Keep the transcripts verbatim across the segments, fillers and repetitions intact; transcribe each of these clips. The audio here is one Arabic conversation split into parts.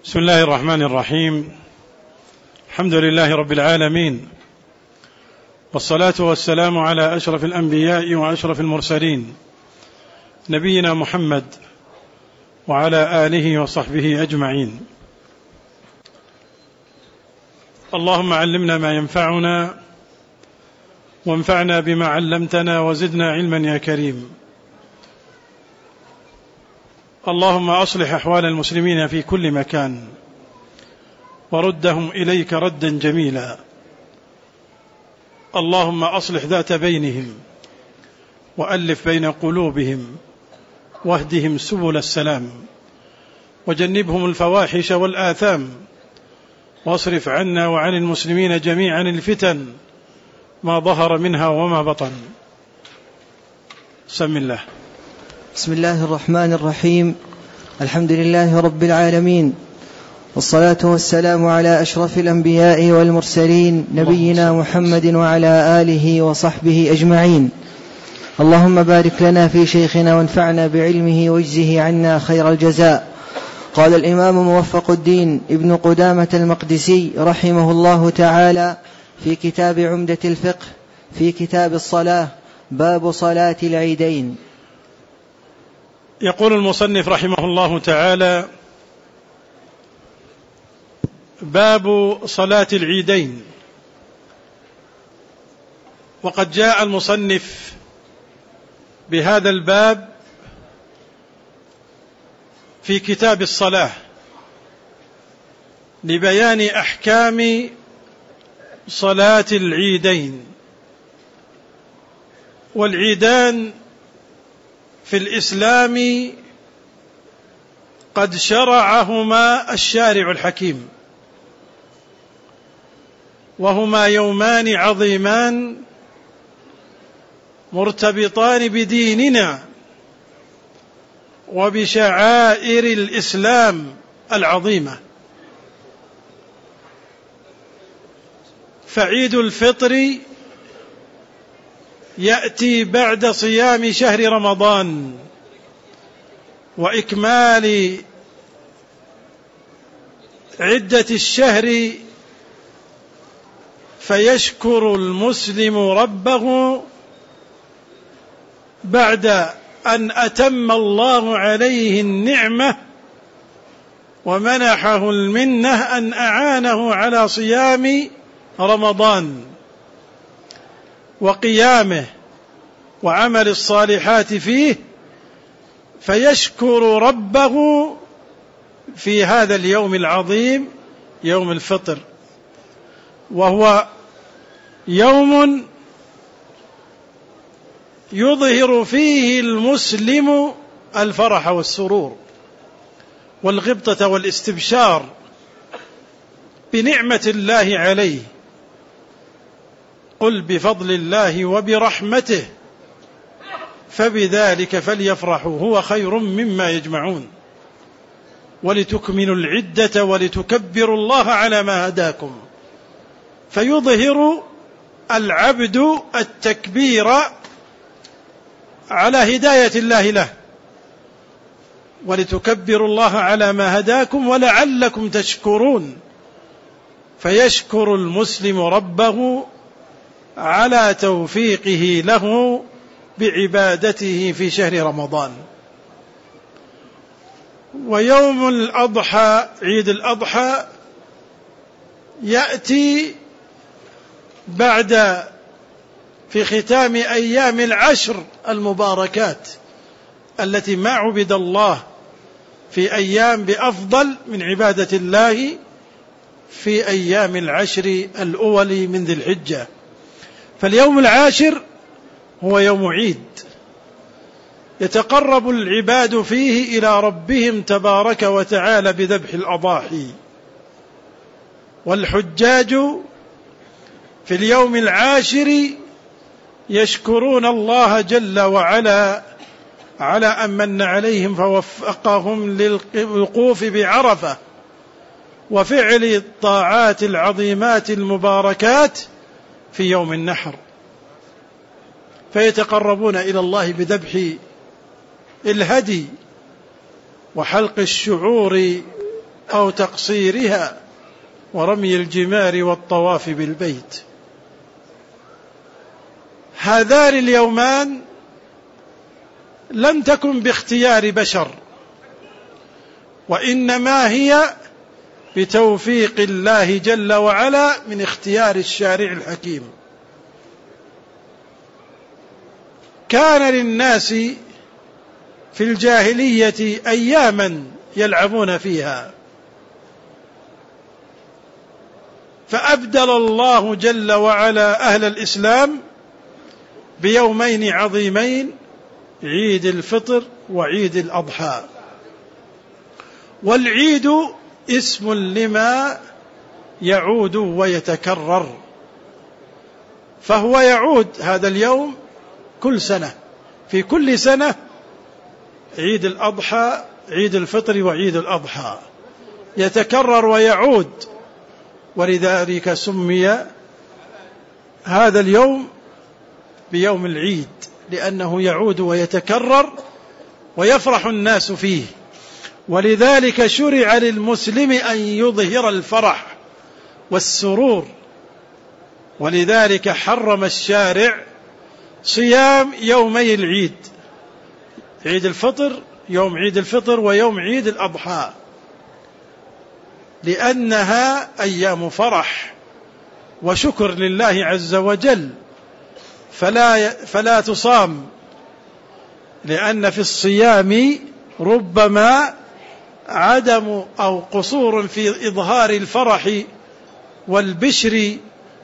بسم الله الرحمن الرحيم. الحمد لله رب العالمين، والصلاة والسلام على أشرف الأنبياء وأشرف المرسلين نبينا محمد وعلى آله وصحبه أجمعين. اللهم علمنا ما ينفعنا وانفعنا بما علمتنا وزدنا علما يا كريم. اللهم أصلح أحوال المسلمين في كل مكان وردهم إليك ردا جميلا. اللهم أصلح ذات بينهم وألف بين قلوبهم واهدهم سبل السلام وجنبهم الفواحش والآثام واصرف عنا وعن المسلمين جميعا الفتن ما ظهر منها وما بطن. سم الله. بسم الله الرحمن الرحيم. الحمد لله رب العالمين، والصلاة والسلام على أشرف الأنبياء والمرسلين نبينا محمد وعلى آله وصحبه أجمعين. اللهم بارك لنا في شيخنا وانفعنا بعلمه واجزه عنا خير الجزاء. قال الإمام موفق الدين ابن قدامة المقدسي رحمه الله تعالى في كتاب عمدة الفقه في كتاب الصلاة باب صلاة العيدين. يقول المصنف رحمه الله تعالى: باب صلاة العيدين. وقد جاء المصنف بهذا الباب في كتاب الصلاة لبيان أحكام صلاة العيدين. والعيدان في الإسلام قد شرعهما الشارع الحكيم، وهما يومان عظيمان مرتبطان بديننا وبشعائر الإسلام العظيمة. فعيد الفطر يأتي بعد صيام شهر رمضان وإكمال عدة الشهر، فيشكر المسلم ربه بعد أن أتم الله عليه النعمة ومنحه المنة أن أعانه على صيام رمضان وقيامه وعمل الصالحات فيه، فيشكر ربه في هذا اليوم العظيم يوم الفطر، وهو يوم يظهر فيه المسلم الفرح والسرور والغبطة والاستبشار بنعمة الله عليه. قل بفضل الله وبرحمته فبذلك فليفرحوا هو خير مما يجمعون ولتكملوا العدة ولتكبروا الله على ما هداكم. فيظهر العبد التكبير على هداية الله له، ولتكبروا الله على ما هداكم ولعلكم تشكرون. فيشكر المسلم ربه على توفيقه له بعبادته في شهر رمضان. ويوم الأضحى عيد الأضحى يأتي بعد في ختام أيام العشر المباركات التي ما عبد الله في أيام بأفضل من عبادة الله في أيام العشر الأول من ذي الحجة. فاليوم العاشر هو يوم عيد يتقرب العباد فيه إلى ربهم تبارك وتعالى بذبح الأضاحي. والحجاج في اليوم العاشر يشكرون الله جل وعلا على أن من عليهم فوفقهم للوقوف بعرفة وفعل الطاعات العظيمات المباركات في يوم النحر، فيتقربون إلى الله بذبح الهدي وحلق الشعور أو تقصيرها ورمي الجمار والطواف بالبيت. هذان اليومان لم تكن باختيار بشر، وإنما هي بتوفيق الله جل وعلا من اختيار الشارع الحكيم. كان للناس في الجاهلية أياما يلعبون فيها، فأبدل الله جل وعلا أهل الإسلام بيومين عظيمين، عيد الفطر وعيد الأضحى. والعيد اسم لما يعود ويتكرر، فهو يعود هذا اليوم كل سنة، في كل سنة عيد الأضحى، عيد الفطر وعيد الأضحى يتكرر ويعود، ولذلك سمي هذا اليوم بيوم العيد، لأنه يعود ويتكرر ويفرح الناس فيه. ولذلك شرع للمسلم أن يظهر الفرح والسرور، ولذلك حرم الشارع صيام يومي العيد، عيد الفطر، يوم عيد الفطر ويوم عيد الأضحى، لأنها أيام فرح وشكر لله عز وجل، فلا فلا تصام، لأن في الصيام ربما عدم أو قصور في إظهار الفرح والبشر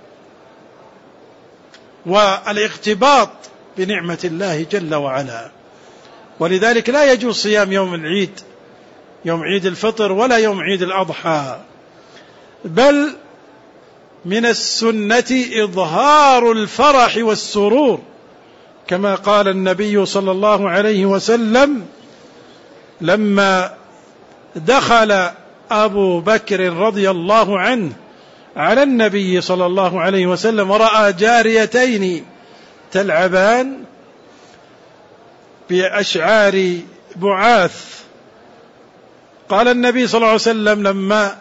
والاغتباط بنعمة الله جل وعلا. ولذلك لا يجوز صيام يوم العيد، يوم عيد الفطر ولا يوم عيد الأضحى، بل من السنة إظهار الفرح والسرور، كما قال النبي صلى الله عليه وسلم لما دخل أبو بكر رضي الله عنه على النبي صلى الله عليه وسلم ورأى جاريتين تلعبان بأشعار بعاث، قال النبي صلى الله عليه وسلم لما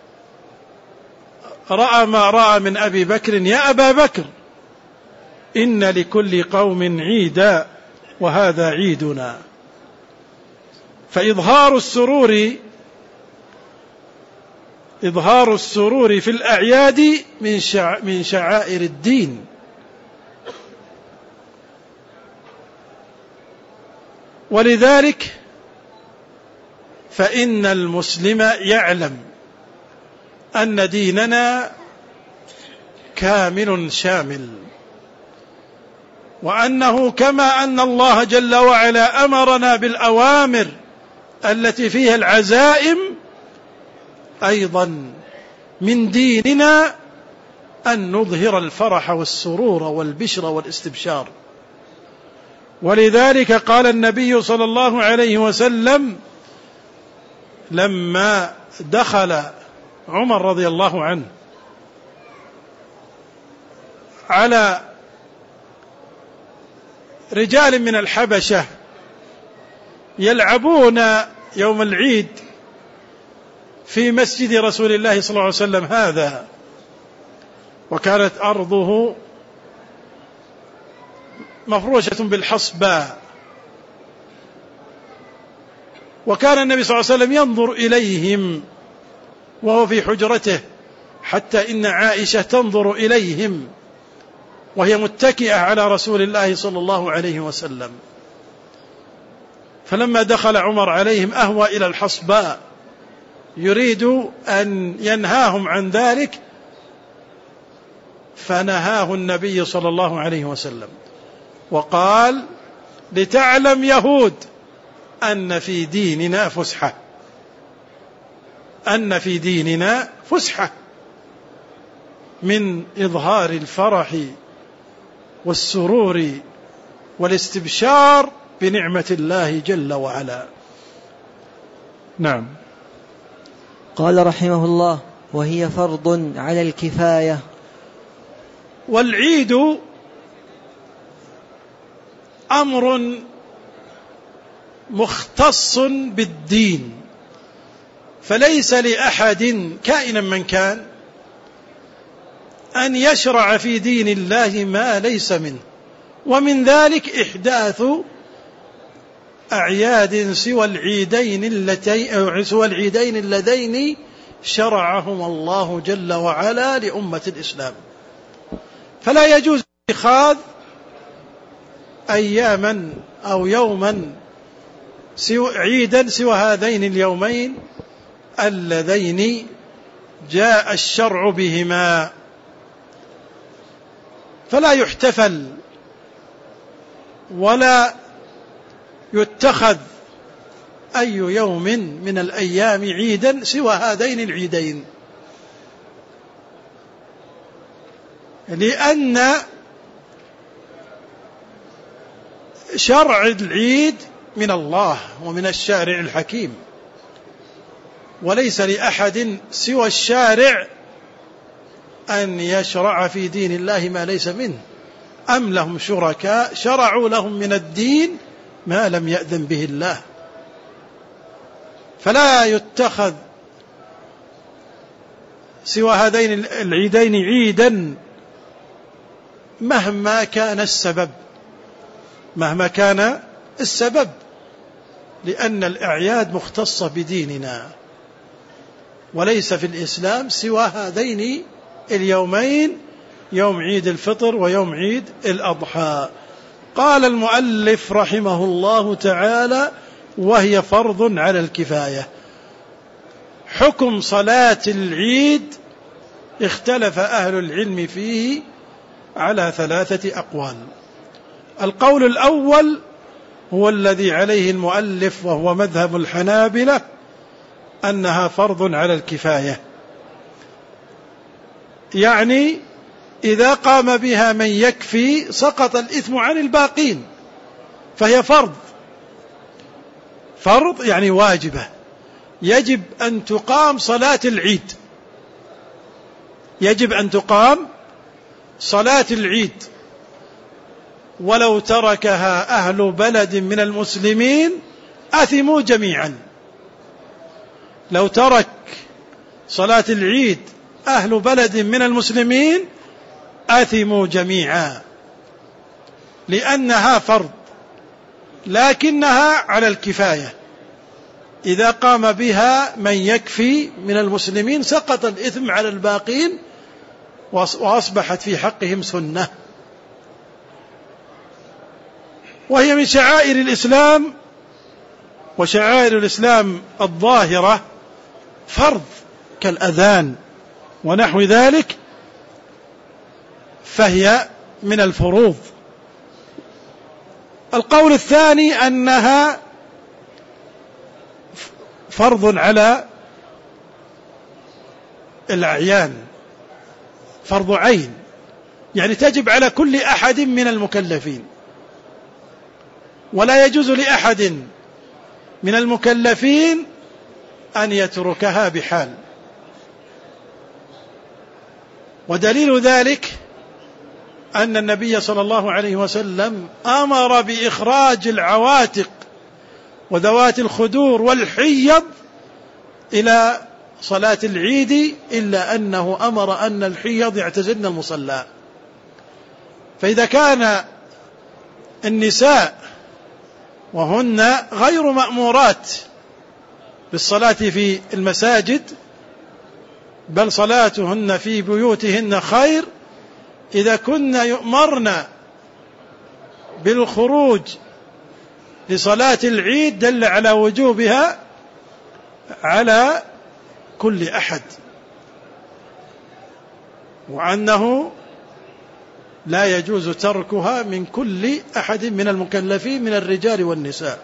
رأى ما رأى من أبي بكر: يا أبا بكر، إن لكل قوم عيدا وهذا عيدنا. فإظهار السرور إظهار السرور في الأعياد من شع من شعائر الدين. ولذلك فإن المسلم يعلم أن ديننا كامل شامل، وأنه كما أن الله جل وعلا أمرنا بالأوامر التي فيها العزائم، أيضا من ديننا أن نظهر الفرح والسرور والبشر والاستبشار. ولذلك قال النبي صلى الله عليه وسلم لما دخل عمر رضي الله عنه على رجال من الحبشة يلعبون يوم العيد في مسجد رسول الله صلى الله عليه وسلم هذا، وكانت أرضه مفروشة بالحصباء، وكان النبي صلى الله عليه وسلم ينظر إليهم وهو في حجرته، حتى إن عائشة تنظر إليهم وهي متكئة على رسول الله صلى الله عليه وسلم. فلما دخل عمر عليهم أهوى إلى الحصباء يريد أن ينهاهم عن ذلك، فنهاه النبي صلى الله عليه وسلم وقال: لتعلم يهود أن في ديننا فسحة، أن في ديننا فسحة من إظهار الفرح والسرور والاستبشار بنعمة الله جل وعلا. نعم. قال رحمه الله: وهي فرض على الكفاية. والعيد أمر مختص بالدين، فليس لأحد كائنا من كان أن يشرع في دين الله ما ليس منه، ومن ذلك إحداث أعياد سوى العيدين اللتين سوى العيدين اللذين شرعهما الله جل وعلا لأمة الإسلام. فلا يجوز اتخاذ أياما أو يوما سوى عيدا سوى هذين اليومين اللذين جاء الشرع بهما، فلا يحتفل ولا يتخذ أي يوم من الأيام عيدا سوى هذين العيدين، لأن شرع العيد من الله ومن الشارع الحكيم، وليس لأحد سوى الشارع أن يشرع في دين الله ما ليس منه، أم لهم شركاء شرعوا لهم من الدين ما لم يأذن به الله. فلا يتخذ سوى هذين العيدين عيدا مهما كان السبب مهما كان السبب لأن الأعياد مختصة بديننا، وليس في الإسلام سوى هذين اليومين، يوم عيد الفطر ويوم عيد الأضحى. قال المؤلف رحمه الله تعالى: وهي فرض على الكفاية. حكم صلاة العيد اختلف أهل العلم فيه على ثلاثة أقوال. القول الأول هو الذي عليه المؤلف وهو مذهب الحنابلة، أنها فرض على الكفاية، يعني إذا قام بها من يكفي سقط الإثم عن الباقين، فهي فرض فرض يعني واجبة، يجب أن تقام صلاة العيد، يجب أن تقام صلاة العيد، ولو تركها أهل بلد من المسلمين أثموا جميعا. لو ترك صلاة العيد أهل بلد من المسلمين أثموا جميعا، لأنها فرض، لكنها على الكفاية، إذا قام بها من يكفي من المسلمين سقط الإثم على الباقين وأصبحت في حقهم سنة. وهي من شعائر الإسلام، وشعائر الإسلام الظاهرة فرض كالأذان ونحو ذلك، فهي من الفروض. القول الثاني أنها فرض على الأعيان، فرض عين، يعني تجب على كل أحد من المكلفين، ولا يجوز لأحد من المكلفين أن يتركها بحال. ودليل ذلك أن النبي صلى الله عليه وسلم أمر بإخراج العواتق وذوات الخدور والحيض إلى صلاة العيد، إلا أنه أمر أن الحيض يعتزلن المصلى. فإذا كان النساء وهن غير مأمورات بالصلاة في المساجد، بل صلاتهن في بيوتهن خير، إذا كن يؤمرن بالخروج لصلاة العيد دل على وجوبها على كل أحد، وأنه لا يجوز تركها من كل أحد من المكلفين من الرجال والنساء.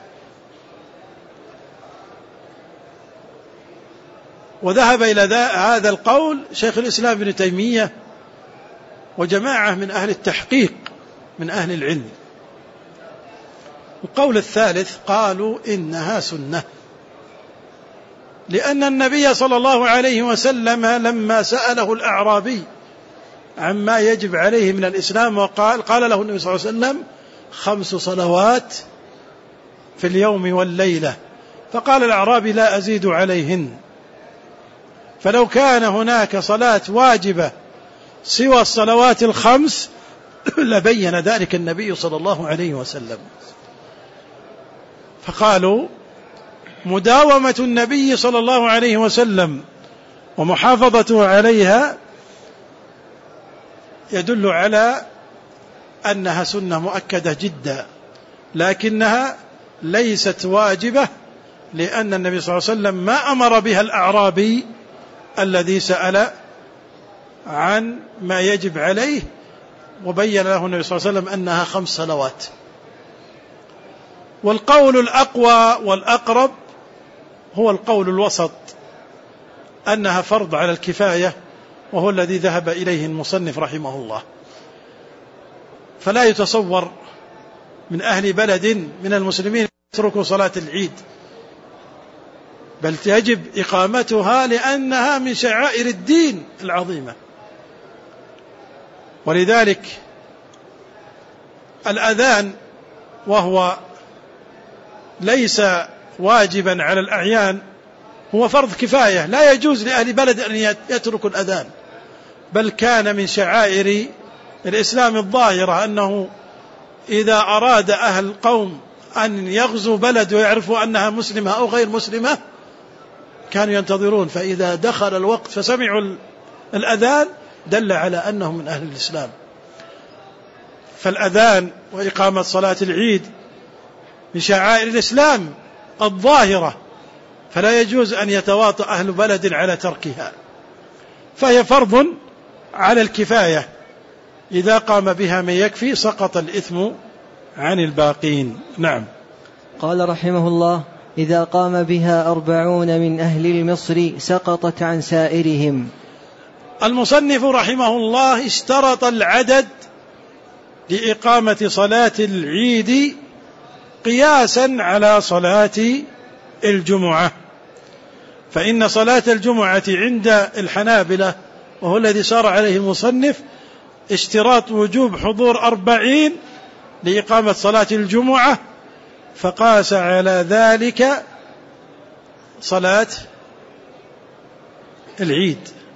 وذهب إلى هذا القول شيخ الإسلام ابن تيمية وجماعة من أهل التحقيق من أهل العلم. القول الثالث قالوا إنها سنة، لأن النبي صلى الله عليه وسلم لما سأله الأعرابي عما يجب عليه من الإسلام وقال قال له النبي صلى الله عليه وسلم: خمس صلوات في اليوم والليلة. فقال الأعرابي: لا أزيد عليهن. فلو كان هناك صلاة واجبة سوى الصلوات الخمس لبين ذلك النبي صلى الله عليه وسلم. فقالوا مداومة النبي صلى الله عليه وسلم ومحافظته عليها يدل على أنها سنة مؤكدة جدا، لكنها ليست واجبة، لأن النبي صلى الله عليه وسلم ما أمر بها الأعرابي الذي سأل عن ما يجب عليه، وبين له النبي صلى الله عليه وسلم أنها خمس صلوات. والقول الأقوى والأقرب هو القول الوسط، أنها فرض على الكفاية، وهو الذي ذهب إليه المصنف رحمه الله. فلا يتصور من أهل بلد من المسلمين يتركوا صلاة العيد، بل يجب إقامتها لأنها من شعائر الدين العظيمة. ولذلك الأذان وهو ليس واجبا على الأعيان هو فرض كفاية، لا يجوز لأهل بلد أن يتركوا الأذان، بل كان من شعائر الإسلام الظاهرة أنه إذا أراد أهل القوم أن يغزوا بلد ويعرفوا أنها مسلمة أو غير مسلمة كانوا ينتظرون، فإذا دخل الوقت فسمعوا الأذان دل على أنهم من أهل الإسلام. فالأذان وإقامة صلاة العيد من شعائر الإسلام الظاهرة، فلا يجوز أن يتواطأ أهل بلد على تركها، فهي فرض على الكفاية، إذا قام بها من يكفي سقط الإثم عن الباقين. نعم. قال رحمه الله: إذا قام بها أربعون من أهل المصر سقطت عن سائرهم. المصنف رحمه الله اشترط العدد لإقامة صلاة العيد قياسا على صلاة الجمعة، فإن صلاة الجمعة عند الحنابلة وهو الذي سار عليه المصنف اشتراط وجوب حضور أربعين لإقامة صلاة الجمعة، فقاس على ذلك صلاة العيد،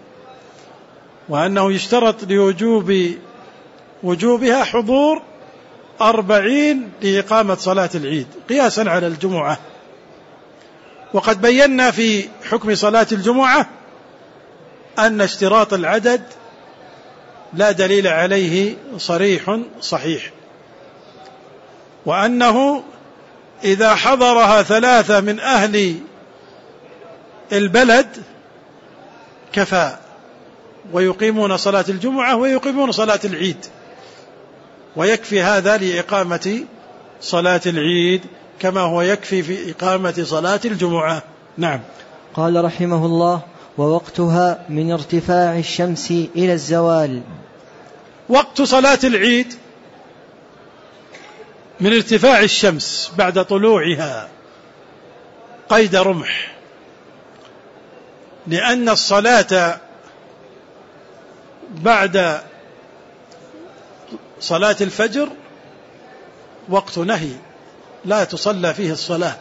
وأنه يشترط لوجوب وجوبها حضور أربعين لإقامة صلاة العيد قياسا على الجمعة. وقد بينا في حكم صلاة الجمعة أن اشتراط العدد لا دليل عليه صريح صحيح، وأنه إذا حضرها ثلاثة من أهل البلد كفى، ويقيمون صلاة الجمعة ويقيمون صلاة العيد، ويكفي هذا لإقامة صلاة العيد كما هو يكفي في إقامة صلاة الجمعة. نعم. قال رحمه الله: ووقتها من ارتفاع الشمس إلى الزوال. وقت صلاة العيد من ارتفاع الشمس بعد طلوعها قيد رمح، لأن الصلاة بعد صلاة الفجر وقت نهي لا تصلى فيه الصلاة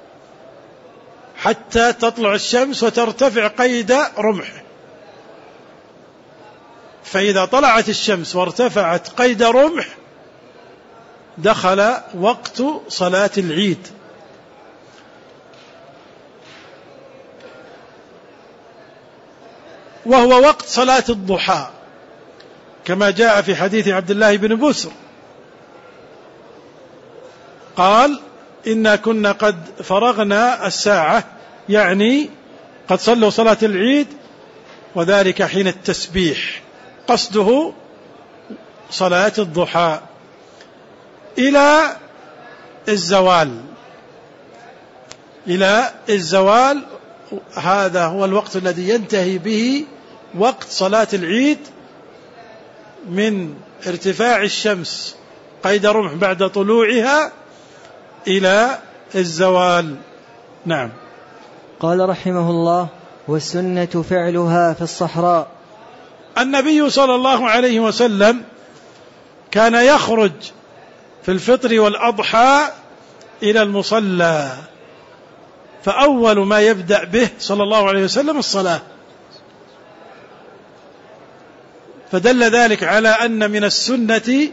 حتى تطلع الشمس وترتفع قيد رمح، فإذا طلعت الشمس وارتفعت قيد رمح دخل وقت صلاة العيد. وهو وقت صلاة الضحى كما جاء في حديث عبد الله بن بسر قال: إنا كنا قد فرغنا الساعة، يعني قد صلوا صلاة العيد، وذلك حين التسبيح، قصده صلاة الضحى إلى الزوال. إلى الزوال هذا هو الوقت الذي ينتهي به وقت صلاة العيد، من ارتفاع الشمس قيد رمح بعد طلوعها إلى الزوال. نعم. قال رحمه الله: والسنة فعلها في الصحراء. النبي صلى الله عليه وسلم كان يخرج في الفطر والأضحى إلى المصلى، فأول ما يبدأ به صلى الله عليه وسلم الصلاة، فدل ذلك على أن من السنة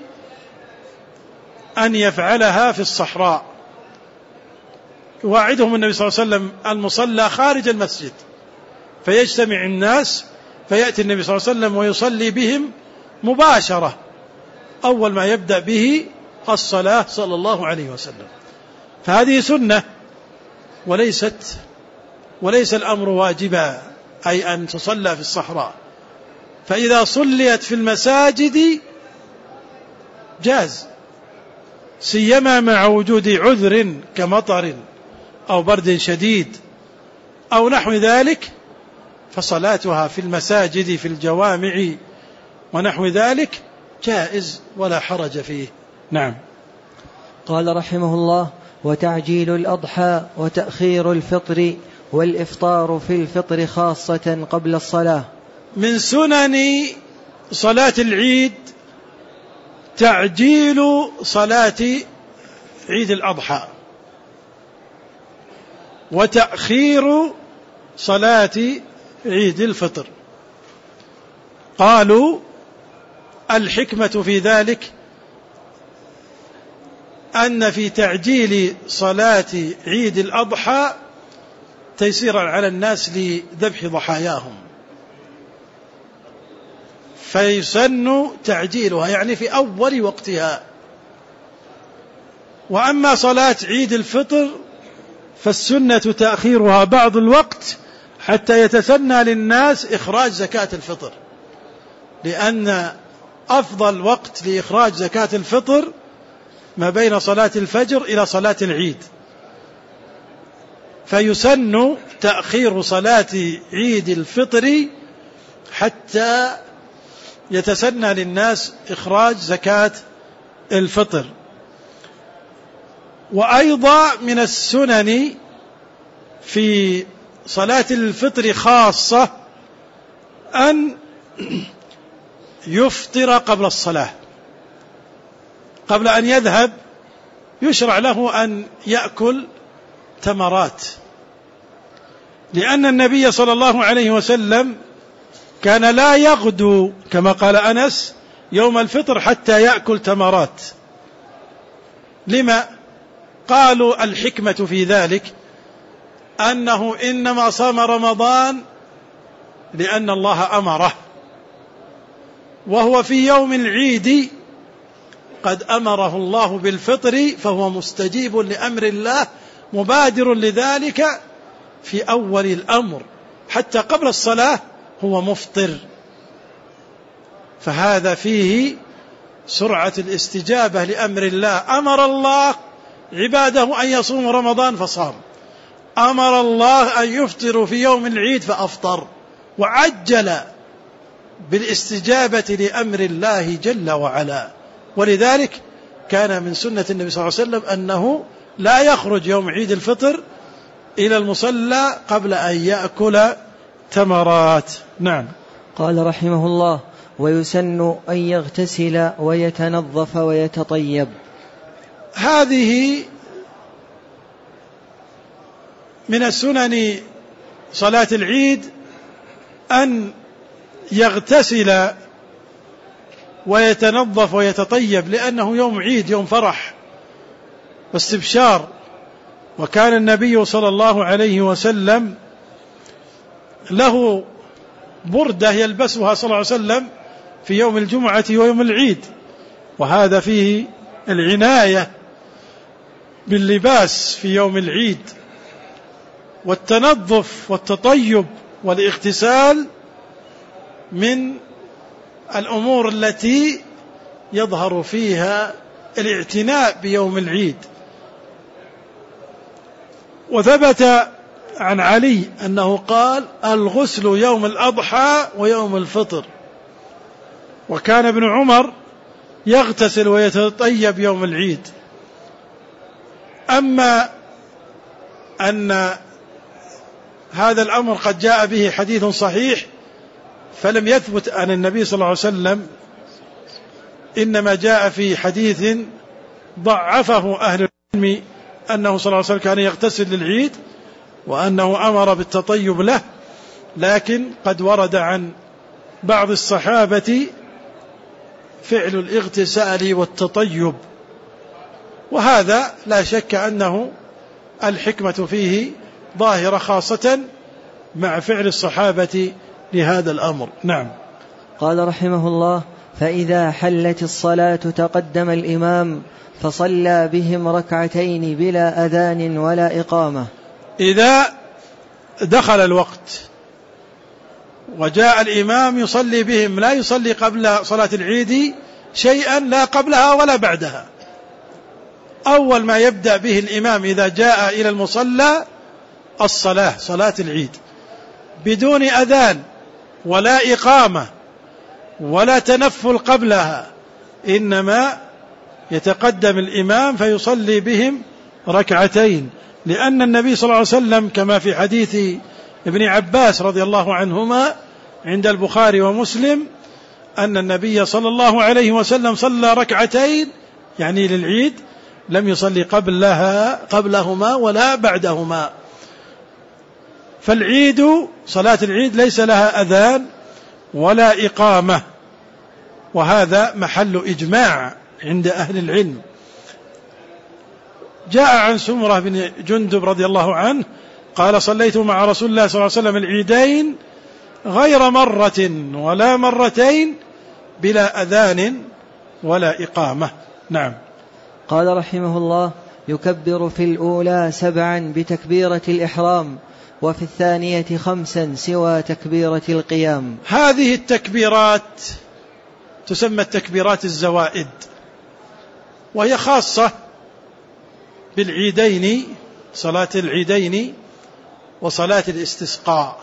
أن يفعلها في الصحراء. يواعدهم النبي صلى الله عليه وسلم المصلى خارج المسجد، فيجتمع الناس فيأتي النبي صلى الله عليه وسلم ويصلي بهم مباشرة، أول ما يبدأ به الصلاة صلى الله عليه وسلم. فهذه سنة وليست وليس الأمر واجبا، أي أن تصلى في الصحراء. فإذا صليت في المساجد جاز، سيما مع وجود عذر كمطر أو برد شديد أو نحو ذلك، فصلاتها في المساجد في الجوامع ونحو ذلك جائز ولا حرج فيه. نعم. قال رحمه الله: وتعجيل الأضحى وتأخير الفطر والإفطار في الفطر خاصة قبل الصلاة. من سنن صلاة العيد تعجيل صلاة عيد الأضحى وتأخير صلاة عيد الفطر. قالوا الحكمة في ذلك أن في تعجيل صلاة عيد الأضحى تيسيرا على الناس لذبح ضحاياهم، فيسن تعجيلها يعني في أول وقتها. وأما صلاة عيد الفطر فالسنة تأخيرها بعض الوقت حتى يتسنى للناس إخراج زكاة الفطر، لأن أفضل وقت لإخراج زكاة الفطر ما بين صلاة الفجر إلى صلاة العيد، فيسن تأخير صلاة عيد الفطر حتى يتسنى للناس إخراج زكاة الفطر. وأيضا من السنن في صلاة الفطر خاصة أن يفطر قبل الصلاة، قبل أن يذهب يشرع له أن يأكل تمرات، لأن النبي صلى الله عليه وسلم كان لا يغدو كما قال أنس يوم الفطر حتى يأكل تمرات. لما؟ قالوا الحكمة في ذلك أنه إنما صام رمضان لأن الله أمره، وهو في يوم العيد قد أمره الله بالفطر، فهو مستجيب لأمر الله مبادر لذلك في أول الأمر، حتى قبل الصلاة هو مفطر. فهذا فيه سرعة الاستجابة لأمر الله. أمر الله عباده أن يصوموا رمضان فصام، أمر الله أن يفطروا في يوم العيد فأفطر، وعجل بالاستجابة لأمر الله جل وعلا. ولذلك كان من سنة النبي صلى الله عليه وسلم أنه لا يخرج يوم عيد الفطر إلى المصلى قبل أن يأكل تمرات. نعم. قال رحمه الله: ويسن أن يغتسل ويتنظف ويتطيب. هذه من السنن صلاة العيد أن يغتسل ويتنظف ويتطيب، لأنه يوم عيد، يوم فرح واستبشار. وكان النبي صلى الله عليه وسلم له بردة يلبسها صلى الله عليه وسلم في يوم الجمعة ويوم العيد، وهذا فيه العناية باللباس في يوم العيد. والتنظف والتطيب والاغتسال من الأمور التي يظهر فيها الاعتناء بيوم العيد. وثبت عن علي أنه قال: الغسل يوم الأضحى ويوم الفطر. وكان ابن عمر يغتسل ويتطيب يوم العيد. أما أن هذا الأمر قد جاء به حديث صحيح فلم يثبت عن النبي صلى الله عليه وسلم، إنما جاء في حديث ضعفه أهل العلم أنه صلى الله عليه وسلم كان يغتسل للعيد وأنه أمر بالتطيب له، لكن قد ورد عن بعض الصحابة فعل الاغتسال والتطيب، وهذا لا شك أنه الحكمة فيه ظاهرة خاصة مع فعل الصحابة لهذا الأمر. نعم. قال رحمه الله: فإذا حلت الصلاة تقدم الإمام فصلى بهم ركعتين بلا أذان ولا إقامة. إذا دخل الوقت وجاء الإمام يصلي بهم، لا يصلي قبل صلاة العيد شيئا، لا قبلها ولا بعدها. أول ما يبدأ به الإمام إذا جاء إلى المصلى الصلاة، صلاة العيد، بدون أذان ولا إقامة ولا تنفل قبلها، إنما يتقدم الإمام فيصلي بهم ركعتين، لأن النبي صلى الله عليه وسلم كما في حديث ابن عباس رضي الله عنهما عند البخاري ومسلم أن النبي صلى الله عليه وسلم صلى ركعتين يعني للعيد، لم يصلي قبلها قبلهما ولا بعدهما. فالعيد صلاة العيد ليس لها أذان ولا إقامة، وهذا محل إجماع عند أهل العلم. جاء عن سمرة بن جندب رضي الله عنه قال: صليت مع رسول الله صلى الله عليه وسلم العيدين غير مرة ولا مرتين بلا أذان ولا إقامة. نعم. قال رحمه الله: يكبر في الأولى سبعا بتكبيرة الإحرام، وفي الثانية خمسا سوى تكبيرة القيام. هذه التكبيرات تسمى التكبيرات الزوائد، وهي خاصة بالعيدين، صلاة العيدين وصلاة الاستسقاء.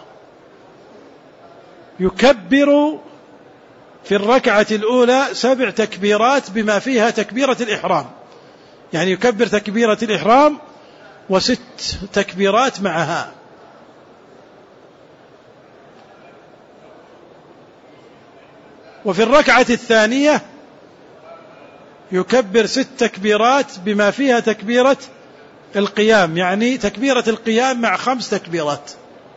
يكبر في الركعة الأولى سبع تكبيرات بما فيها تكبيرة الإحرام، يعني يكبر تكبيرة الإحرام وست تكبيرات معها. وفي الركعة الثانية يكبر ست تكبيرات بما فيها تكبيرة القيام، يعني تكبيرة القيام مع خمس تكبيرات.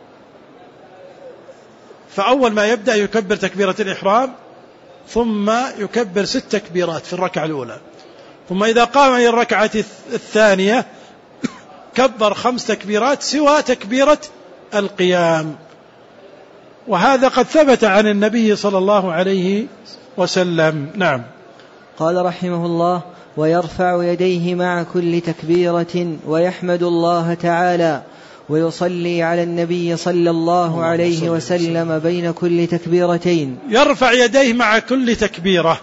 فأول ما يبدأ يكبر تكبيرة الإحرام، ثم يكبر ست تكبيرات في الركعة الأولى، ثم إذا قام إلى الركعة الثانية كبر خمس تكبيرات سوى تكبيرة القيام. وهذا قد ثبت عن النبي صلى الله عليه وسلم. نعم. قال رحمه الله: ويرفع يديه مع كل تكبيرة ويحمد الله تعالى ويصلي على النبي صلى الله عليه وسلم بين كل تكبيرتين. يرفع يديه مع كل تكبيرة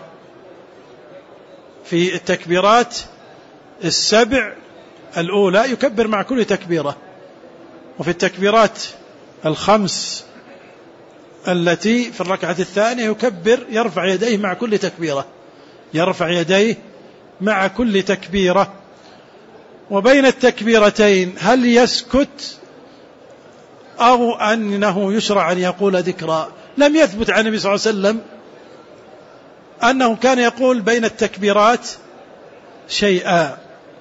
في التكبيرات السبع الأولى، يكبر مع كل تكبيرة، وفي التكبيرات الخمس التي في الركعة الثانية يكبر يرفع يديه مع كل تكبيرة، يرفع يديه مع كل تكبيرة. وبين التكبيرتين هل يسكت أو أنه يشرع أن يقول ذكرا؟ لم يثبت عن النبي صلى الله عليه وسلم أنه كان يقول بين التكبيرات شيئا.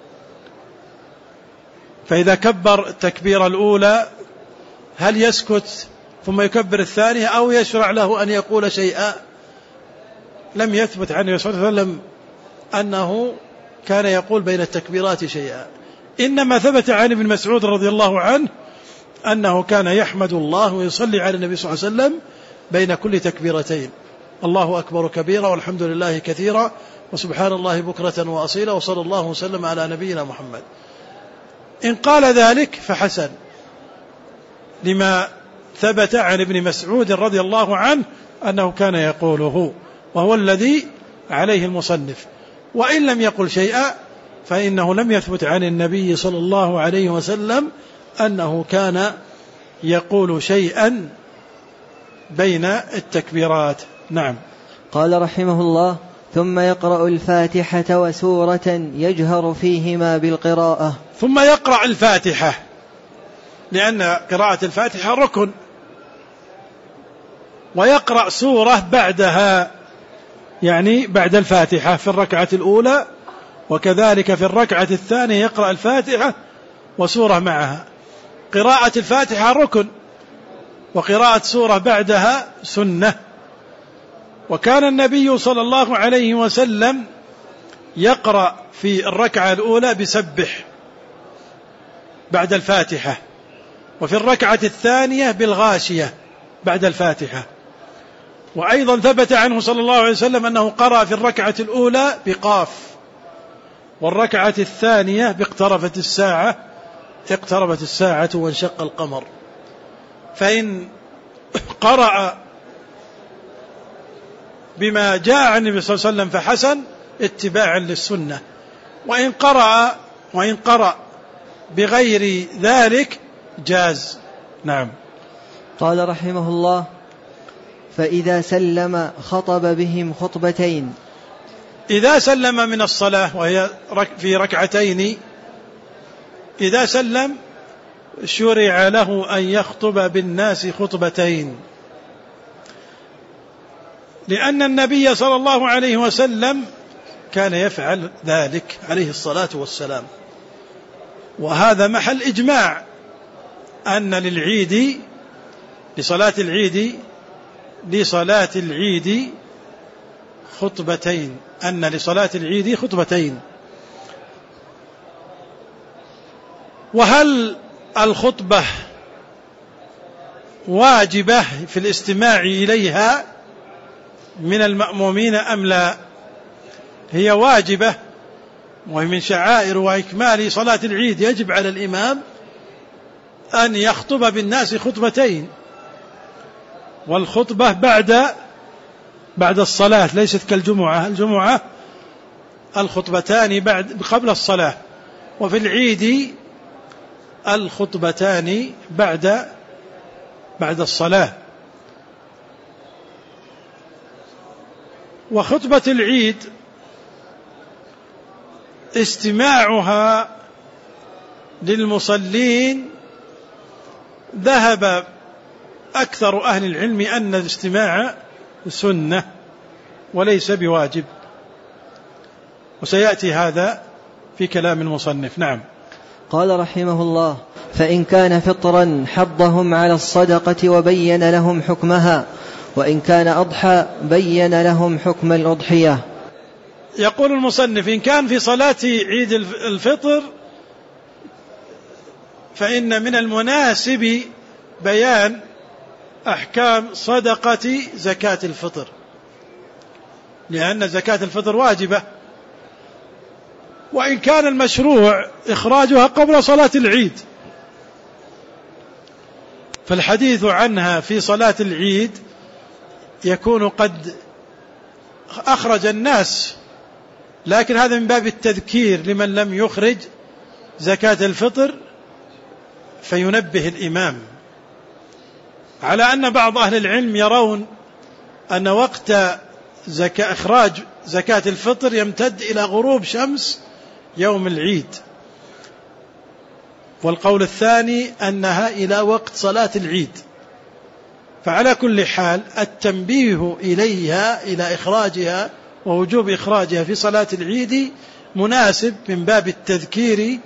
فإذا كبر التكبيرة الأولى هل يسكت ثم يكبر الثانية أو يشرع له أن يقول شيئا؟ لم يثبت عن النبي صلى الله عليه وسلم أنه كان يقول بين التكبيرات شيئا، إنما ثبت عن ابن مسعود رضي الله عنه أنه كان يحمد الله ويصلي على النبي صلى الله عليه وسلم بين كل تكبيرتين: الله أكبر كبيرا والحمد لله كثيرا وسبحان الله بكرة وأصيلا وصلى الله وسلم على نبينا محمد. إن قال ذلك فحسن، لما ثبت عن ابن مسعود رضي الله عنه أنه كان يقوله، وهو الذي عليه المصنف. وإن لم يقل شيئا فإنه لم يثبت عن النبي صلى الله عليه وسلم أنه كان يقول شيئا بين التكبيرات. نعم. قال رحمه الله: ثم يقرأ الفاتحة وسورة يجهر فيهما بالقراءة. ثم يقرأ الفاتحة، لأن قراءة الفاتحة ركن، ويقرأ سورة بعدها، يعني بعد الفاتحة في الركعة الأولى، وكذلك في الركعة الثانية يقرأ الفاتحة وسورة معها. قراءة الفاتحة ركن، وقراءة سورة بعدها سنة. وكان النبي صلى الله عليه وسلم يقرأ في الركعة الأولى بسبح بعد الفاتحة، وفي الركعة الثانية بالغاشية بعد الفاتحة. وأيضا ثبت عنه صلى الله عليه وسلم أنه قرأ في الركعة الأولى بقاف، والركعة الثانية باقتربت الساعة اقتربت الساعة وانشق القمر. فإن قرأ بما جاء عن النبي صلى الله عليه وسلم فحسن اتباعا للسنة، وإن قرأ وإن قرأ بغير ذلك جاز. نعم. قال رحمه الله: فإذا سلم خطب بهم خطبتين. إذا سلم من الصلاة وهي في ركعتين، إذا سلم شرع له أن يخطب بالناس خطبتين، لأن النبي صلى الله عليه وسلم كان يفعل ذلك عليه الصلاة والسلام. وهذا محل إجماع أن للعيد لصلاة العيد لصلاة العيد خطبتين أن لصلاة العيد خطبتين. وهل الخطبة واجبة في الاستماع إليها من المأمومين أم لا؟ هي واجبة، وهي من شعائر وإكمال صلاة العيد. يجب على الإمام أن يخطب بالناس خطبتين، والخطبة بعد بعد الصلاة، ليست كالجمعة. الجمعة الخطبتان بعد قبل الصلاة، وفي العيد الخطبتان بعد بعد الصلاة. وخطبة العيد استماعها للمصلين ذهب أكثر أهل العلم أن الاستماع سنة وليس بواجب، وسيأتي هذا في كلام المصنف. نعم. قال رحمه الله: فإن كان فطرا حضهم على الصدقة وبين لهم حكمها، وإن كان أضحى بين لهم حكم الأضحية. يقول المصنف: إن كان في صلاة عيد الفطر فإن من المناسب بيان أحكام صدقة زكاة الفطر، لأن زكاة الفطر واجبة. وإن كان المشروع إخراجها قبل صلاة العيد، فالحديث عنها في صلاة العيد يكون قد أخرج الناس، لكن هذا من باب التذكير لمن لم يخرج زكاة الفطر، فينبه الإمام على أن بعض أهل العلم يرون أن وقت زكاة إخراج زكاة الفطر يمتد إلى غروب شمس يوم العيد، والقول الثاني أنها إلى وقت صلاة العيد. فعلى كل حال التنبيه إليها إلى إخراجها ووجوب إخراجها في صلاة العيد مناسب من باب التذكير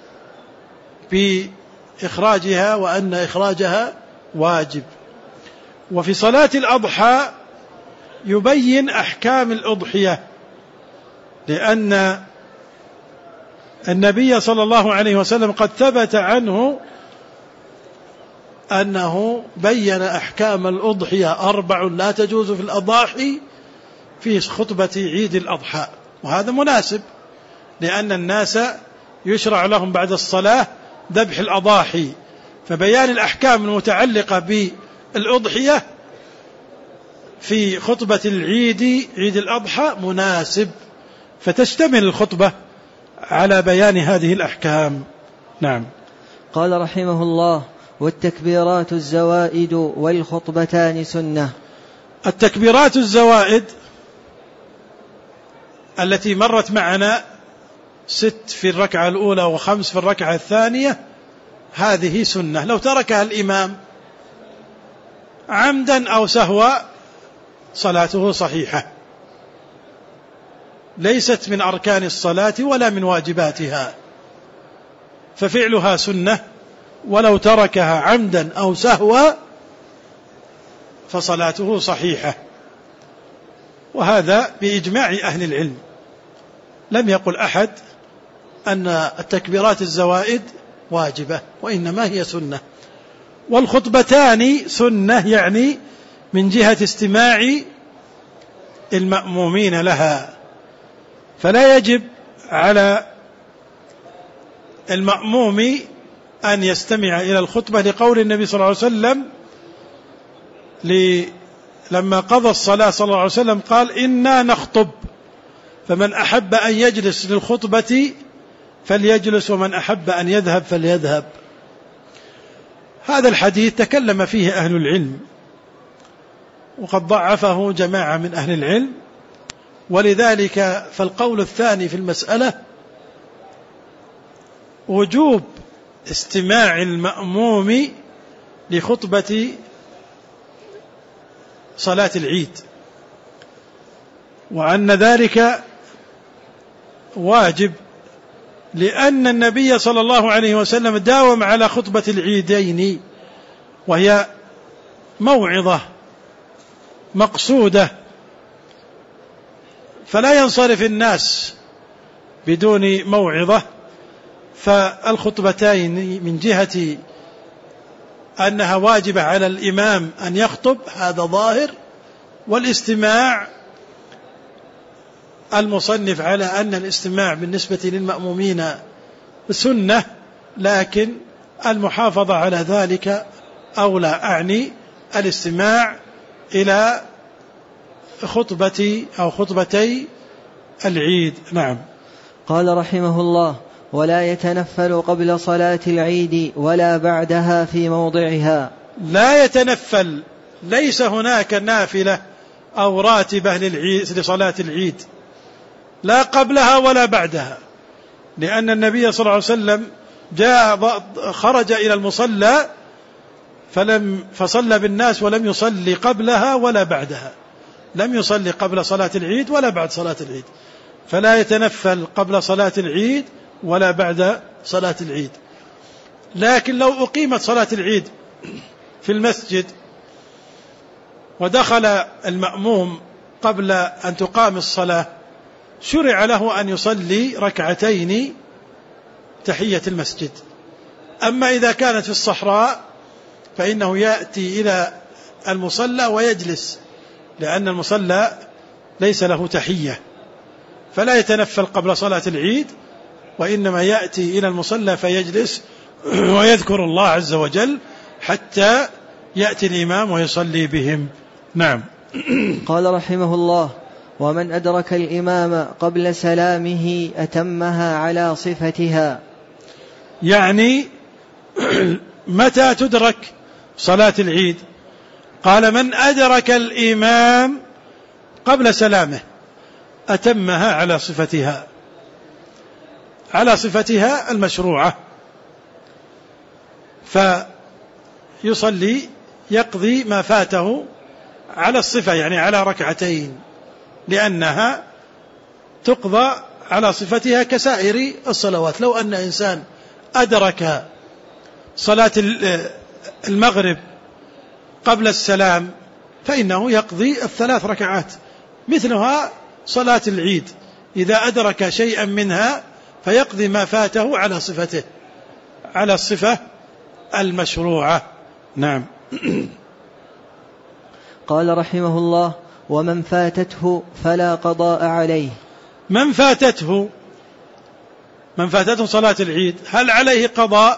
بإخراجها وأن إخراجها واجب. وفي صلاة الأضحى يبين أحكام الأضحية، لأن النبي صلى الله عليه وسلم قد ثبت عنه أنه بين أحكام الأضحية أربع لا تجوز في الأضاحي في خطبة عيد الأضحى. وهذا مناسب، لأن الناس يشرع لهم بعد الصلاة ذبح الأضاحي، فبيان الأحكام المتعلقة بالأضحية في خطبة العيد عيد الأضحى مناسب، فتشتمل الخطبة على بيان هذه الأحكام. نعم. قال رحمه الله: والتكبيرات الزوائد والخطبتان سنة. التكبيرات الزوائد التي مرت معنا ست في الركعة الأولى وخمس في الركعة الثانية هذه سنة، لو تركها الإمام عمدا أو سهوا صلاته صحيحة، ليست من أركان الصلاة ولا من واجباتها، ففعلها سنة، ولو تركها عمدا أو سهوا فصلاته صحيحة. وهذا بإجماع أهل العلم، لم يقل أحد أن التكبيرات الزوائد واجبة، وإنما هي سنة. والخطبتان سنة يعني من جهة استماع المأمومين لها، فلا يجب على المأموم أن يستمع إلى الخطبة، لقول النبي صلى الله عليه وسلم لما قضى الصلاة صلى الله عليه وسلم قال: إنا نخطب، فمن أحب أن يجلس للخطبة فليجلس، ومن أحب أن يذهب فليذهب. هذا الحديث تكلم فيه أهل العلم، وقد ضعفه جماعة من أهل العلم، ولذلك فالقول الثاني في المسألة وجوب استماع المأموم لخطبة صلاة العيد، وأن ذلك واجب، لأن النبي صلى الله عليه وسلم داوم على خطبة العيدين، وهي موعظة مقصودة، فلا ينصرف الناس بدون موعظة. فالخطبتين من جهة أنها واجبة على الإمام أن يخطب هذا ظاهر، والاستماع المصنف على أن الاستماع بالنسبة للمأمومين سنة، لكن المحافظة على ذلك أولى، أعني الاستماع إلى خطبة أو خطبتي العيد. نعم. قال رحمه الله: ولا يتنفل قبل صلاة العيد ولا بعدها في موضعها. لا يتنفل، ليس هناك نافلة أو راتبة لصلاة العيد، لا قبلها ولا بعدها، لأن النبي صلى الله عليه وسلم جاء خرج إلى المصلى فلم فصلى بالناس ولم يصلي قبلها ولا بعدها، لم يصلي قبل صلاة العيد ولا بعد صلاة العيد، فلا يتنفل قبل صلاة العيد ولا بعد صلاة العيد. لكن لو أقيمت صلاة العيد في المسجد ودخل المأموم قبل أن تقام الصلاة، شرع له أن يصلي ركعتين تحية المسجد. أما إذا كانت في الصحراء فإنه يأتي إلى المصلى ويجلس، لأن المصلى ليس له تحية، فلا يتنفل قبل صلاة العيد، وإنما يأتي إلى المصلى فيجلس ويذكر الله عز وجل حتى يأتي الإمام ويصلي بهم. نعم. قال رحمه الله: ومن أدرك الإمام قبل سلامه أتمها على صفتها. يعني متى تدرك صلاة العيد؟ قال: من أدرك الإمام قبل سلامه أتمها على صفتها، على صفتها المشروعة، فيصلي يقضي ما فاته على الصفة، يعني على ركعتين، لأنها تقضى على صفتها كسائر الصلوات. لو أن إنسان أدرك صلاة المغرب قبل السلام فإنه يقضي الثلاث ركعات، مثلها صلاة العيد، إذا أدرك شيئا منها فيقضي ما فاته على صفته، على الصفة المشروعة. نعم. قال رحمه الله: ومن فاتته فلا قضاء عليه. من فاتته من فاتته صلاة العيد هل عليه قضاء؟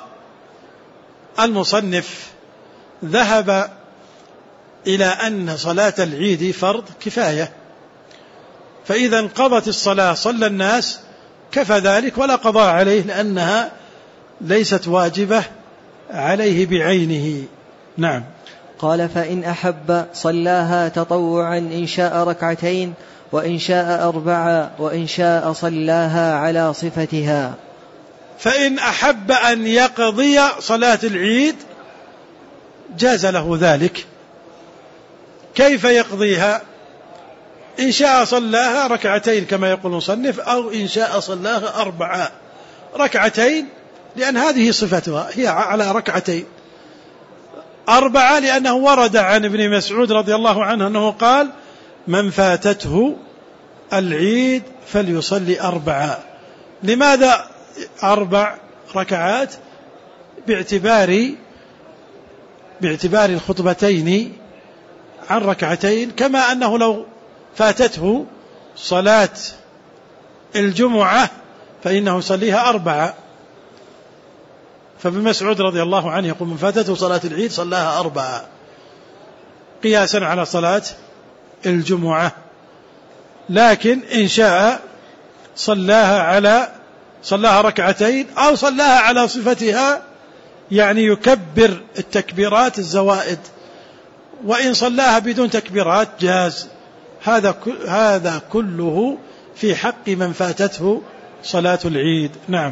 المصنف ذهب إلى أن صلاة العيد فرض كفاية، فإذا انقضت الصلاة صلى الناس كفى ذلك ولا قضاء عليه، لأنها ليست واجبة عليه بعينه. نعم. قال: فإن أحب صلاها تطوعا إن شاء ركعتين، وإن شاء أربعة، وإن شاء صلاها على صفتها. فإن أحب أن يقضي صلاة العيد جاز له ذلك. كيف يقضيها؟ إن شاء صلاها ركعتين كما يقول المصنف، أو إن شاء صلاها أربعة. ركعتين لأن هذه صفتها، هي على ركعتين. أربعة لأنه ورد عن ابن مسعود رضي الله عنه أنه قال: من فاتته العيد فليصلي أربعة. لماذا أربع ركعات؟ باعتبار باعتبار الخطبتين عن ركعتين، كما أنه لو فاتته صلاة الجمعة فإنه يصليها أربعة. فابن مسعود رضي الله عنه يقول من فاتته صلاة العيد صلاها أربعة قياسا على صلاة الجمعة، لكن إن شاء صلاها على صلاها ركعتين أو صلاها على صفتها، يعني يكبر التكبيرات الزوائد، وإن صلاها بدون تكبيرات جاز. هذا هذا كله في حق من فاتته صلاة العيد. نعم.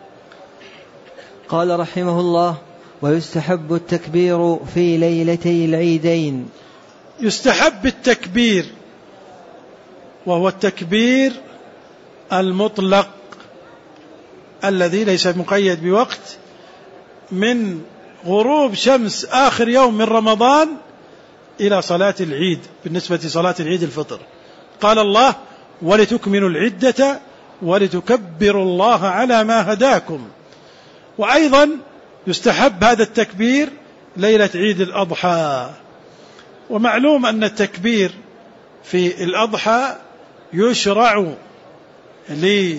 قال رحمه الله: ويستحب التكبير في ليلتي العيدين. يستحب التكبير، وهو التكبير المطلق الذي ليس مقيد بوقت، من غروب شمس آخر يوم من رمضان إلى صلاة العيد. بالنسبة لصلاة العيد الفطر قال الله: ولتكملوا العدة ولتكبروا الله على ما هداكم. وأيضا يستحب هذا التكبير ليلة عيد الأضحى. ومعلوم أن التكبير في الأضحى يشرع لغير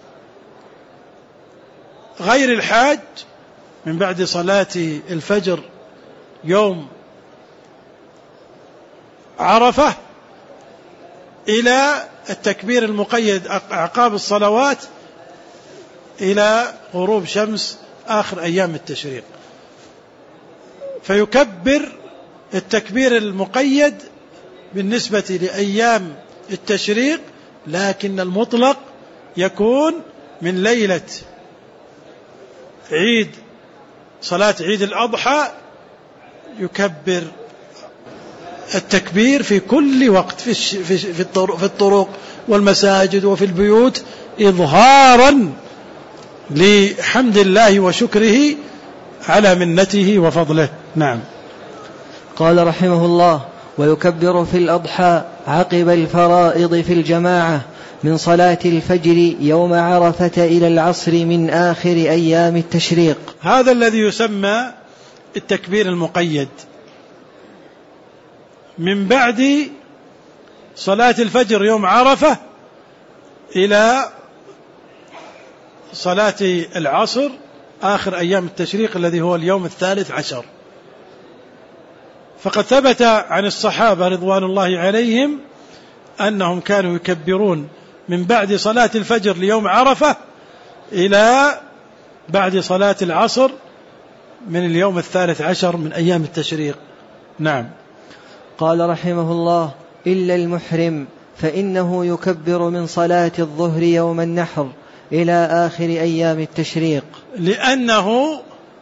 الحاج من بعد صلاة الفجر يوم عرفة إلى التكبير المقيد أعقاب الصلوات إلى غروب شمس آخر أيام التشريق. فيكبر التكبير المقيد بالنسبة لأيام التشريق، لكن المطلق يكون من ليلة عيد صلاة عيد الأضحى، يكبر التكبير في كل وقت في في الطرق والمساجد وفي البيوت، إظهارا لحمد الله وشكره على منته وفضله. نعم. قال رحمه الله: ويكبر في الأضحى عقب الفرائض في الجماعة من صلاة الفجر يوم عرفة إلى العصر من آخر أيام التشريق. هذا الذي يسمى التكبير المقيد، من بعد صلاة الفجر يوم عرفة إلى صلاة العصر آخر أيام التشريق الذي هو اليوم الثالث عشر. فقد ثبت عن الصحابة رضوان الله عليهم أنهم كانوا يكبرون من بعد صلاة الفجر ليوم عرفة إلى بعد صلاة العصر من اليوم الثالث عشر من أيام التشريق. نعم. قال رحمه الله: إلا المحرم فإنه يكبر من صلاة الظهر يوم النحر إلى آخر أيام التشريق، لأنه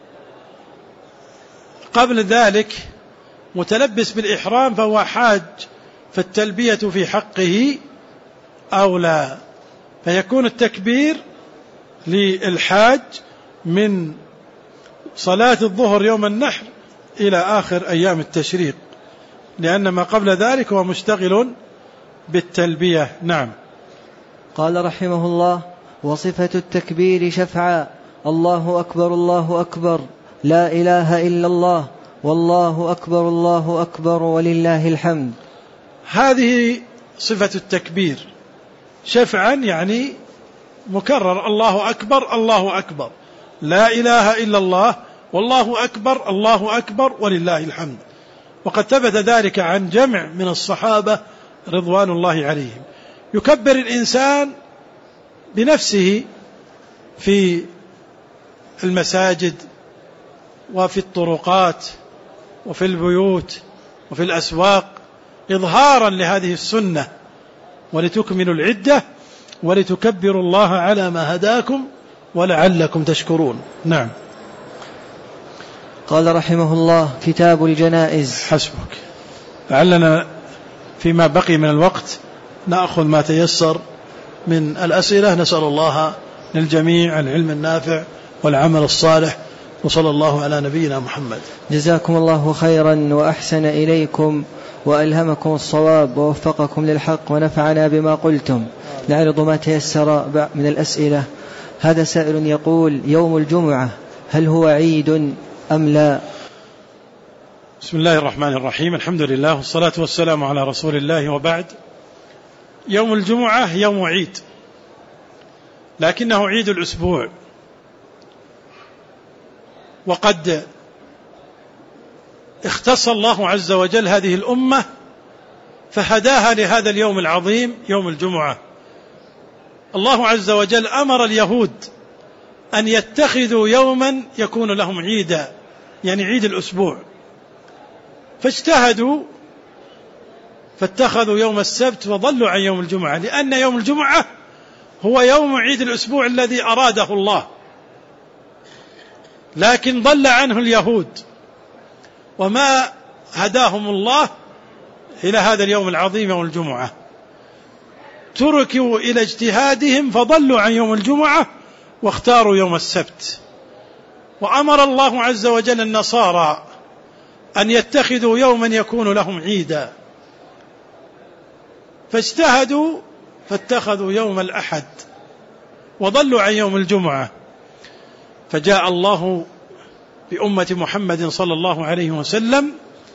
قبل ذلك متلبس بالإحرام فهو حاج، فالتلبية في حقه أولى، فيكون التكبير للحاج من صلاة الظهر يوم النحر إلى آخر أيام التشريق، لأن ما قبل ذلك هو مشتغل بالتلبية. نعم. قال رحمه الله: وصفة التكبير شفعا: الله أكبر الله أكبر، لا إله إلا الله، والله أكبر الله أكبر، ولله الحمد. هذه صفة التكبير شفعا، يعني مكرر: الله أكبر الله أكبر، لا إله إلا الله، والله أكبر الله أكبر، ولله الحمد. وقد ثبت ذلك عن جمع من الصحابة رضوان الله عليهم. يكبر الإنسان بنفسه في المساجد وفي الطرقات وفي البيوت وفي الأسواق إظهارا لهذه السنة: ولتكملوا العدة ولتكبروا الله على ما هداكم ولعلكم تشكرون. نعم. قال رحمه الله: كتاب الجنائز. حسبك. لعلنا فيما بقي من الوقت نأخذ ما تيسر من الأسئلة. نسأل الله للجميع العلم النافع والعمل الصالح، وصلى الله على نبينا محمد. جزاكم الله خيرا وأحسن إليكم، وألهمكم الصواب ووفقكم للحق ونفعنا بما قلتم. نعرض ما تيسر من الأسئلة. هذا سائل يقول: يوم الجمعة هل هو عيد أم لا؟ بسم الله الرحمن الرحيم، الحمد لله والصلاة والسلام على رسول الله، وبعد. يوم الجمعة يوم عيد، لكنه عيد الأسبوع، وقد اختص الله عز وجل هذه الأمة فهداها لهذا اليوم العظيم يوم الجمعة. الله عز وجل أمر اليهود أن يتخذوا يوما يكون لهم عيدا، يعني عيد الأسبوع، فاجتهدوا فاتخذوا يوم السبت وضلوا عن يوم الجمعة، لأن يوم الجمعة هو يوم عيد الأسبوع الذي أراده الله، لكن ضل عنه اليهود وما هداهم الله إلى هذا اليوم العظيم يوم الجمعة، تركوا إلى اجتهادهم فضلوا عن يوم الجمعة واختاروا يوم السبت. وأمر الله عز وجل النصارى أن يتخذوا يوما يكون لهم عيدا، فاجتهدوا فاتخذوا يوم الأحد وضلوا عن يوم الجمعة، فجاء الله بأمة محمد صلى الله عليه وسلم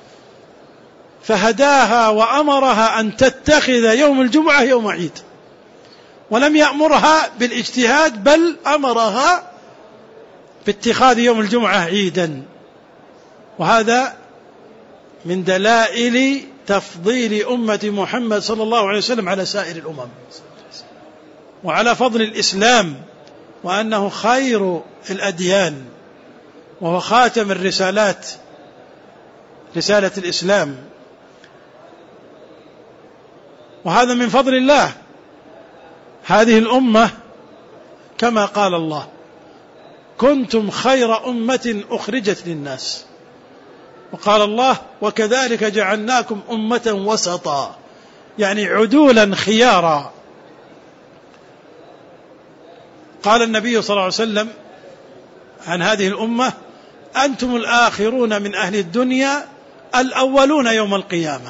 فهداها وأمرها أن تتخذ يوم الجمعة يوم عيد، ولم يأمرها بالاجتهاد، بل أمرها باتخاذ يوم الجمعة عيدا. وهذا من دلائل تفضيل أمة محمد صلى الله عليه وسلم على سائر الأمم، وعلى فضل الإسلام، وأنه خير الأديان وهو خاتم الرسالات، رسالة الإسلام. وهذا من فضل الله. هذه الأمة كما قال الله: كنتم خير أمة أخرجت للناس. وقال الله: وكذلك جعلناكم أمة وسطا، يعني عدولا خيارا. قال النبي صلى الله عليه وسلم عن هذه الأمة: أنتم الآخرون من أهل الدنيا الأولون يوم القيامة.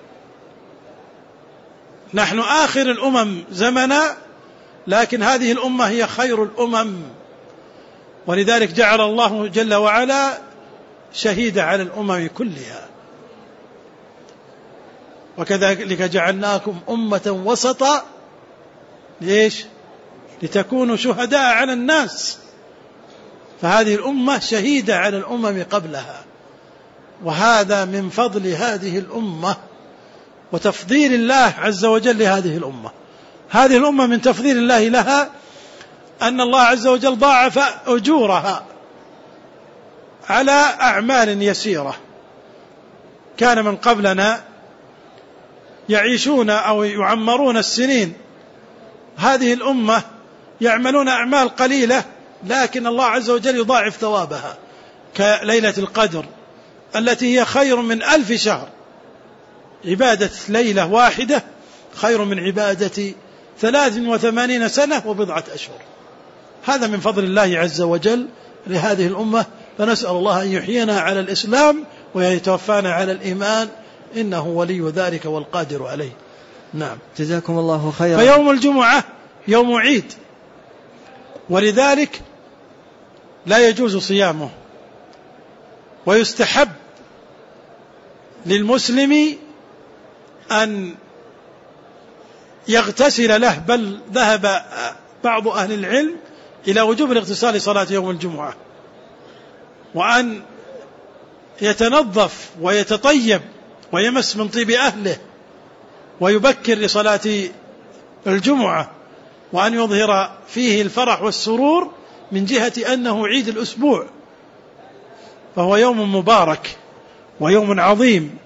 نحن آخر الأمم زمنا، لكن هذه الأمة هي خير الأمم، ولذلك جعل الله جل وعلا شهيدا على الأمم كلها. وكذلك جعلناكم أمة وسطا، ليش؟ لتكونوا شهداء على الناس، فهذه الأمة شهيدة على الأمم قبلها. وهذا من فضل هذه الأمة وتفضيل الله عز وجل لهذه الأمة. هذه الأمة من تفضيل الله لها أن الله عز وجل ضاعف أجورها على أعمال يسيرة. كان من قبلنا يعيشون أو يعمرون السنين، هذه الأمة يعملون أعمال قليلة، لكن الله عز وجل يضاعف ثوابها، كليلة القدر التي هي خير من ألف شهر. عبادة ليلة واحدة خير من عبادة ثلاث وثمانين سنة وبضعة أشهر. هذا من فضل الله عز وجل لهذه الأمة، فنسأل الله أن يحيينا على الإسلام ويتوفانا على الإيمان، إنه ولي ذلك والقادر عليه. نعم. جزاكم الله خيرا. فيوم الجمعة يوم عيد، ولذلك لا يجوز صيامه، ويستحب للمسلم أن يغتسل له، بل ذهب بعض أهل العلم إلى وجوب الاغتسال لصلاة يوم الجمعة، وأن يتنظف ويتطيب ويمس من طيب أهله ويبكر لصلاة الجمعة، وأن يظهر فيه الفرح والسرور من جهة أنه عيد الأسبوع، فهو يوم مبارك ويوم عظيم،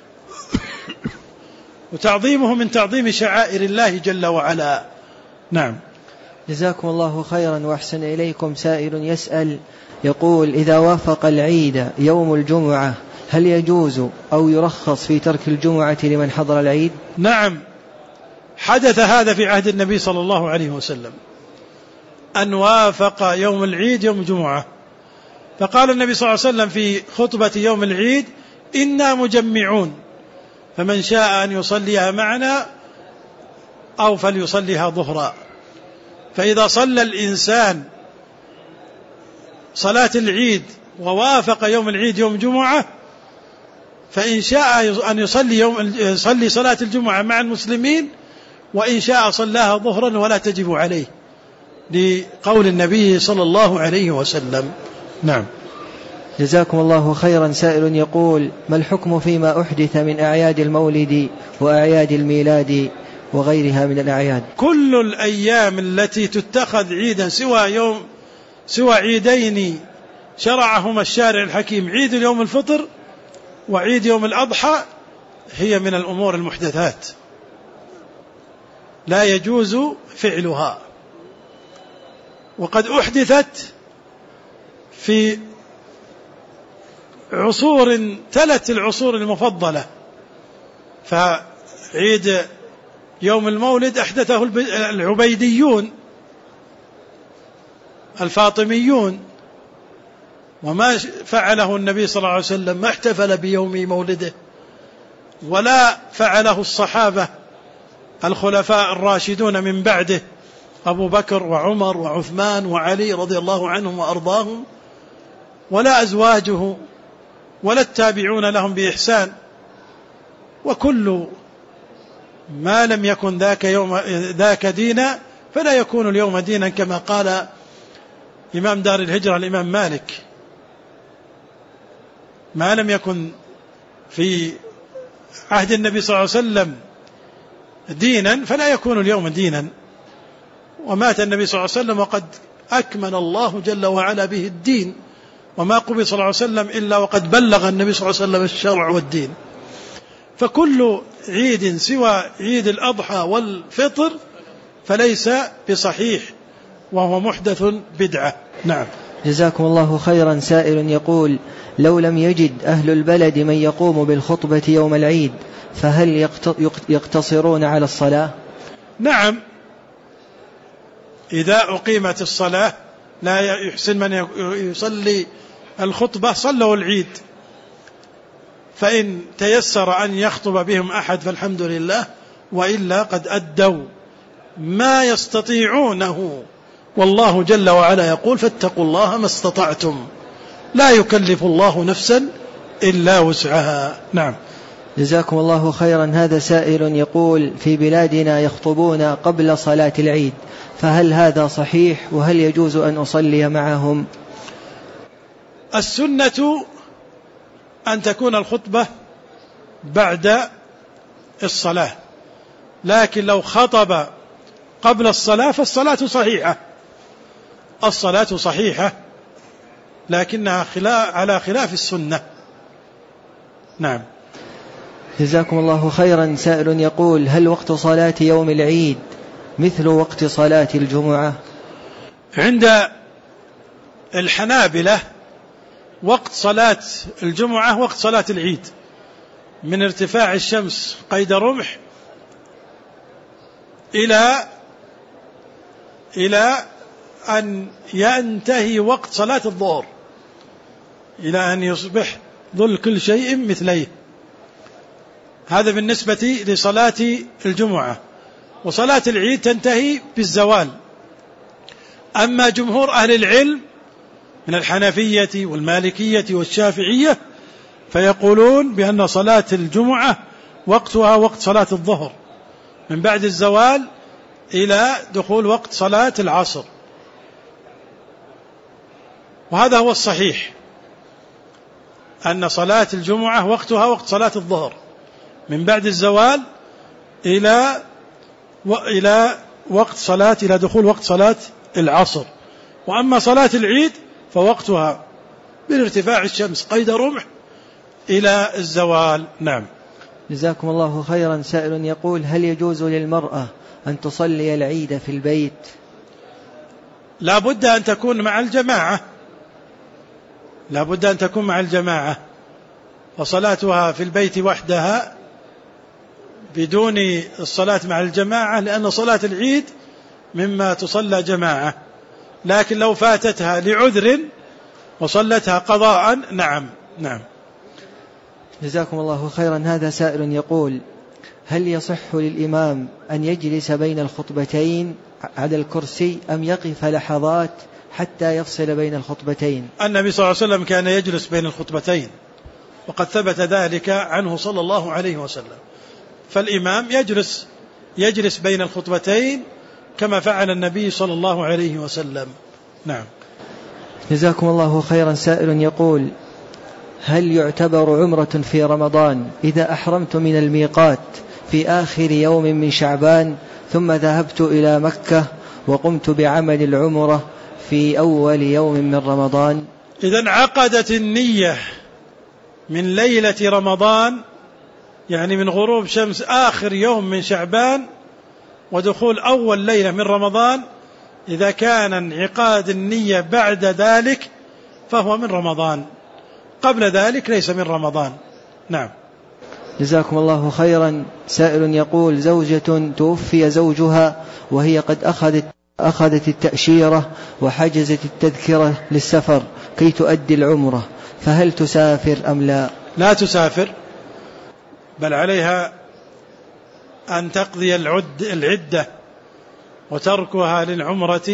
وتعظيمه من تعظيم شعائر الله جل وعلا. نعم. جزاكم الله خيرا وأحسن إليكم. سائل يسأل يقول: إذا وافق العيد يوم الجمعة هل يجوز أو يرخص في ترك الجمعة لمن حضر العيد؟ نعم، حدث هذا في عهد النبي صلى الله عليه وسلم، أن وافق يوم العيد يوم الجمعة، فقال النبي صلى الله عليه وسلم في خطبة يوم العيد: إنا مجمعون، فمن شاء أن يصليها معنا أو فليصليها ظهرا. فإذا صلى الإنسان صلاة العيد ووافق يوم العيد يوم جمعة، فإن شاء أن يصلي, يوم يصلي صلاة الجمعة مع المسلمين، وإن شاء صلاها ظهرا ولا تجب عليه، لقول النبي صلى الله عليه وسلم. نعم. جزاكم الله خيرا. سائل يقول: ما الحكم فيما أحدث من أعياد المولد وأعياد الميلاد وغيرها من الأعياد؟ كل الأيام التي تتخذ عيدا سوى يوم سوى عيدين شرعهما الشارع الحكيم، عيد يوم الفطر وعيد يوم الأضحى، هي من الأمور المحدثات لا يجوز فعلها، وقد أحدثت في عصور تلت العصور المفضلة. فعيد يوم المولد أحدثه العبيديون الفاطميون، وما فعله النبي صلى الله عليه وسلم، ما احتفل بيوم مولده، ولا فعله الصحابة الخلفاء الراشدون من بعده، أبو بكر وعمر وعثمان وعلي رضي الله عنهم وأرضاهم، ولا أزواجه ولا التابعون لهم بإحسان. وكل ما لم يكن ذاك يوم ذاك دينا فلا يكون اليوم دينا، كما قال إمام دار الهجرة الإمام مالك: ما لم يكن في عهد النبي صلى الله عليه وسلم دينا فلا يكون اليوم دينا. ومات النبي صلى الله عليه وسلم وقد أكمل الله جل وعلا به الدين، وما قبل صلى الله عليه وسلم إلا وقد بلغ النبي صلى الله عليه وسلم الشرع والدين. فكل عيد سوى عيد الأضحى والفطر فليس بصحيح، وهو محدث بدعة. نعم. جزاكم الله خيرا. سائل يقول: لو لم يجد أهل البلد من يقوم بالخطبة يوم العيد فهل يقتصرون على الصلاة؟ نعم، إذا أقيمت الصلاة لا يحسن من يصلي الخطبة صلوا العيد، فإن تيسر أن يخطب بهم أحد فالحمد لله، وإلا قد أدوا ما يستطيعونه. والله جل وعلا يقول: فاتقوا الله ما استطعتم، لا يكلف الله نفسا إلا وسعها. نعم. جزاكم الله خيرا. هذا سائل يقول: في بلادنا يخطبون قبل صلاة العيد، فهل هذا صحيح؟ وهل يجوز أن أصلي معهم؟ السنة أن تكون الخطبة بعد الصلاة، لكن لو خطب قبل الصلاة فالصلاة صحيحة، الصلاة صحيحة لكنها خلاف على خلاف السنة. نعم. جزاكم الله خيرا. سائل يقول: هل وقت صلاة يوم العيد مثل وقت صلاة الجمعة؟ عند الحنابلة وقت صلاة الجمعة وقت صلاة العيد، من ارتفاع الشمس قيد رمح إلى إلى أن ينتهي وقت صلاة الظهر، إلى أن يصبح ظل كل شيء مثليه. هذا بالنسبة لصلاة الجمعة. وصلاة العيد تنتهي بالزوال. أما جمهور أهل العلم من الحنفية والمالكية والشافعية فيقولون بأن صلاة الجمعة وقتها وقت صلاة الظهر، من بعد الزوال إلى دخول وقت صلاة العصر، وهذا هو الصحيح، أن صلاة الجمعة وقتها وقت صلاة الظهر، من بعد الزوال إلى إلى وقت صلاة إلى دخول وقت صلاة العصر. وأما صلاة العيد فوقتها من ارتفاع الشمس قيد رمح إلى الزوال. نعم. جزاكم الله خيرا. سائل يقول: هل يجوز للمرأة أن تصلي العيد في البيت؟ لا بد أن تكون مع الجماعة، لا بد أن تكون مع الجماعة، وصلاتها في البيت وحدها بدون الصلاة مع الجماعة، لأن صلاة العيد مما تصلى جماعة. لكن لو فاتتها لعذر وصلتها قضاء نعم. نعم. جزاكم الله خيرا. هذا سائل يقول: هل يصح للإمام أن يجلس بين الخطبتين على الكرسي أم يقف لحظات حتى يفصل بين الخطبتين؟ النبي صلى الله عليه وسلم كان يجلس بين الخطبتين، وقد ثبت ذلك عنه صلى الله عليه وسلم. فالإمام يجلس يجلس بين الخطبتين كما فعل النبي صلى الله عليه وسلم. نعم. جزاكم الله خيرا. سائل يقول: هل يعتبر عمرة في رمضان إذا أحرمت من الميقات في آخر يوم من شعبان ثم ذهبت إلى مكة وقمت بعمل العمرة في أول يوم من رمضان؟ إذن عقدت النية من ليلة رمضان، يعني من غروب شمس آخر يوم من شعبان ودخول أول ليلة من رمضان، إذا كان انعقاد النية بعد ذلك فهو من رمضان، قبل ذلك ليس من رمضان. نعم. جزاكم الله خيرا. سائل يقول: زوجة توفي زوجها وهي قد أخذت, أخذت التأشيرة وحجزت التذكرة للسفر كي تؤدي العمرة، فهل تسافر أم لا؟ لا تسافر، بل عليها أن تقضي العد العدة، وتركها للعمرة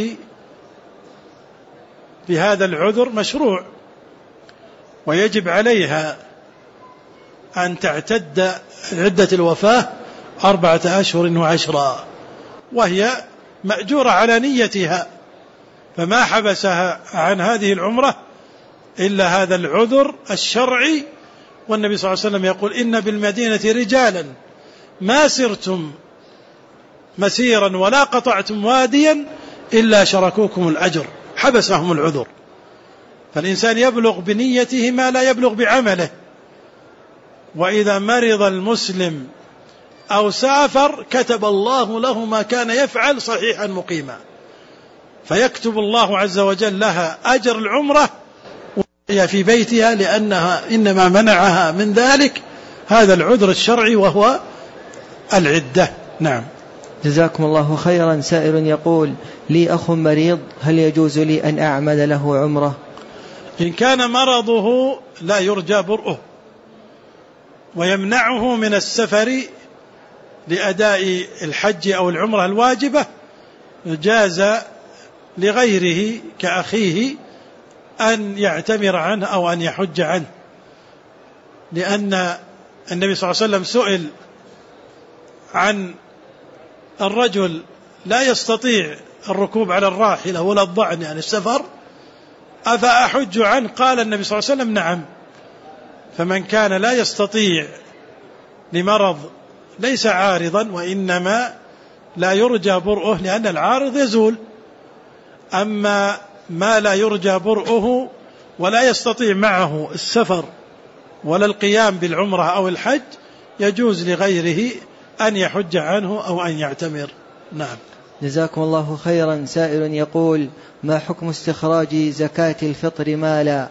بهذا العذر مشروع، ويجب عليها أن تعتد عدة الوفاة أربعة أشهر وعشرة، وهي مأجورة على نيتها، فما حبسها عن هذه العمرة إلا هذا العذر الشرعي. والنبي صلى الله عليه وسلم يقول: إن بالمدينة رجالا ما سرتم مسيرا ولا قطعتم واديا إلا شركوكم الأجر، حبسهم العذر. فالإنسان يبلغ بنيته ما لا يبلغ بعمله، وإذا مرض المسلم أو سافر كتب الله له ما كان يفعل صحيحا مقيما، فيكتب الله عز وجل لها أجر العمرة وهي في بيتها، لأنها إنما منعها من ذلك هذا العذر الشرعي وهو العدة. نعم. جزاكم الله خيرا. سائل يقول: لي أخ مريض، هل يجوز لي أن أعمل له عمرة؟ إن كان مرضه لا يرجى برؤه ويمنعه من السفر لأداء الحج أو العمرة الواجبة، جاز لغيره كأخيه أن يعتمر عنه أو أن يحج عنه، لأن النبي صلى الله عليه وسلم سئل عن الرجل لا يستطيع الركوب على الراحلة ولا الضعن يعني السفر، أفأحج عنه؟ قال النبي صلى الله عليه وسلم: نعم. فمن كان لا يستطيع لمرض ليس عارضا، وإنما لا يرجى برؤه لأن العارض يزول، أما ما لا يرجى برؤه ولا يستطيع معه السفر ولا القيام بالعمرة أو الحج، يجوز لغيره أن يحج عنه أو أن يعتمر. نعم. جزاكم الله خيرا. سائل يقول: ما حكم استخراج زكاة الفطر مالا؟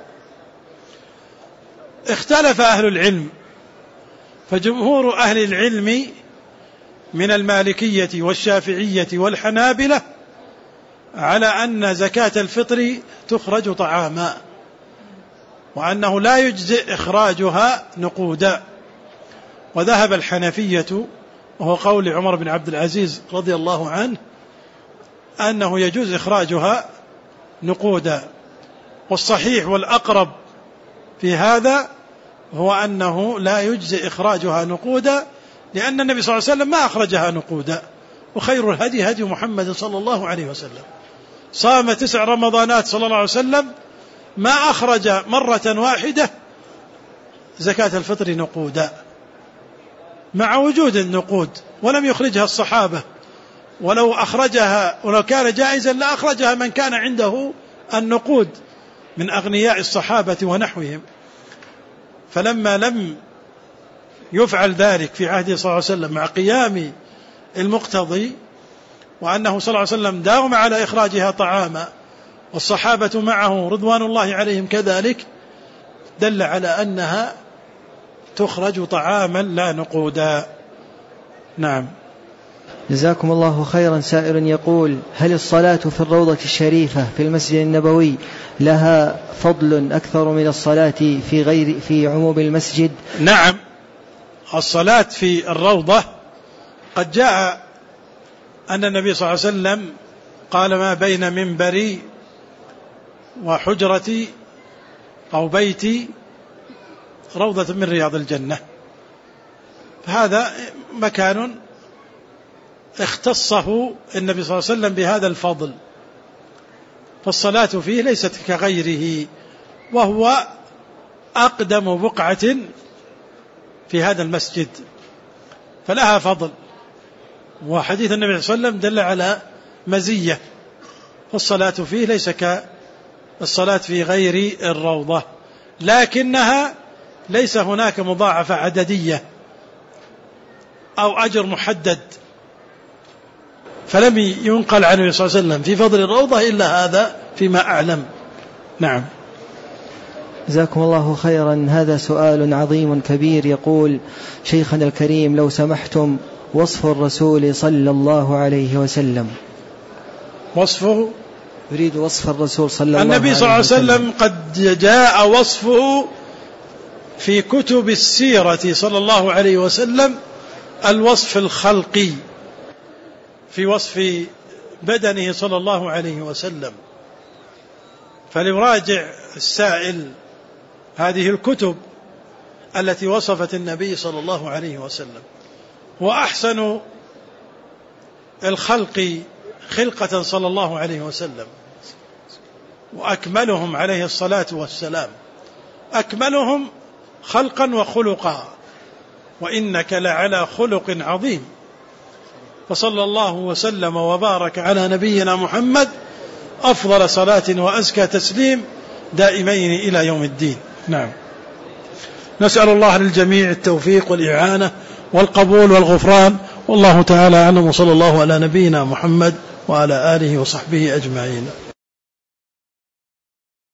اختلف أهل العلم، فجمهور أهل العلم من المالكية والشافعية والحنابلة على أن زكاة الفطر تخرج طعاما، وأنه لا يجزئ إخراجها نقودا. وذهب الحنفية، وهو قول عمر بن عبد العزيز رضي الله عنه، أنه يجوز إخراجها نقودا. والصحيح والأقرب في هذا هو أنه لا يجزئ إخراجها نقودا، لأن النبي صلى الله عليه وسلم ما أخرجها نقودا، وخير الهدي هدي محمد صلى الله عليه وسلم، صام تسع رمضانات صلى الله عليه وسلم ما أخرج مرة واحدة زكاة الفطر نقودا، مع وجود النقود، ولم يخرجها الصحابة، ولو أخرجها ولو كان جائزا لا أخرجها من كان عنده النقود من أغنياء الصحابة ونحوهم. فلما لم يفعل ذلك في عهده صلى الله عليه وسلم مع قيام المقتضي، وأنه صلى الله عليه وسلم داوم على إخراجها طعاما والصحابة معه رضوان الله عليهم كذلك، دل على أنها تخرج طعاما لا نقودا. نعم. جزاكم الله خيرا. سائر يقول: هل الصلاة في الروضة الشريفة في المسجد النبوي لها فضل أكثر من الصلاة في غير في عموم المسجد؟ نعم، الصلاة في الروضة قد جاء أن النبي صلى الله عليه وسلم قال: ما بين منبري وحجرتي أو بيتي روضة من رياض الجنة. فهذا مكان اختصه النبي صلى الله عليه وسلم بهذا الفضل، فالصلاة فيه ليست كغيره، وهو أقدم بقعة في هذا المسجد فلها فضل. وحديث النبي صلى الله عليه وسلم دل على مزية، فالصلاة فيه ليس كالصلاة في غير الروضة، لكنها ليس هناك مضاعفة عددية أو أجر محدد، فلم ينقل عن النبي صلى الله عليه وسلم في فضل الروضة إلا هذا فيما أعلم. نعم. جزاكم الله خيرا. هذا سؤال عظيم كبير يقول: شيخنا الكريم لو سمحتم وصف الرسول صلى الله عليه وسلم. وصفه؟ يريد وصف الرسول صلى الله عليه وسلم. النبي صلى الله عليه وسلم قد جاء وصفه في كتب السيرة صلى الله عليه وسلم الوصف الخلقي في وصف بدنه صلى الله عليه وسلم، فليراجع السائل هذه الكتب التي وصفت النبي صلى الله عليه وسلم. وأحسن الخلق خلقة صلى الله عليه وسلم، وأكملهم عليه الصلاة والسلام، أكملهم خلقا وخلقا، وإنك لعلى خلق عظيم. فصلى الله وسلم وبارك على نبينا محمد أفضل صلاة وأزكى تسليم دائمين إلى يوم الدين. نعم. نسأل الله للجميع التوفيق والإعانة والقبول والغفران، والله تعالى أعلم، وصلى الله على نبينا محمد وعلى آله وصحبه أجمعين.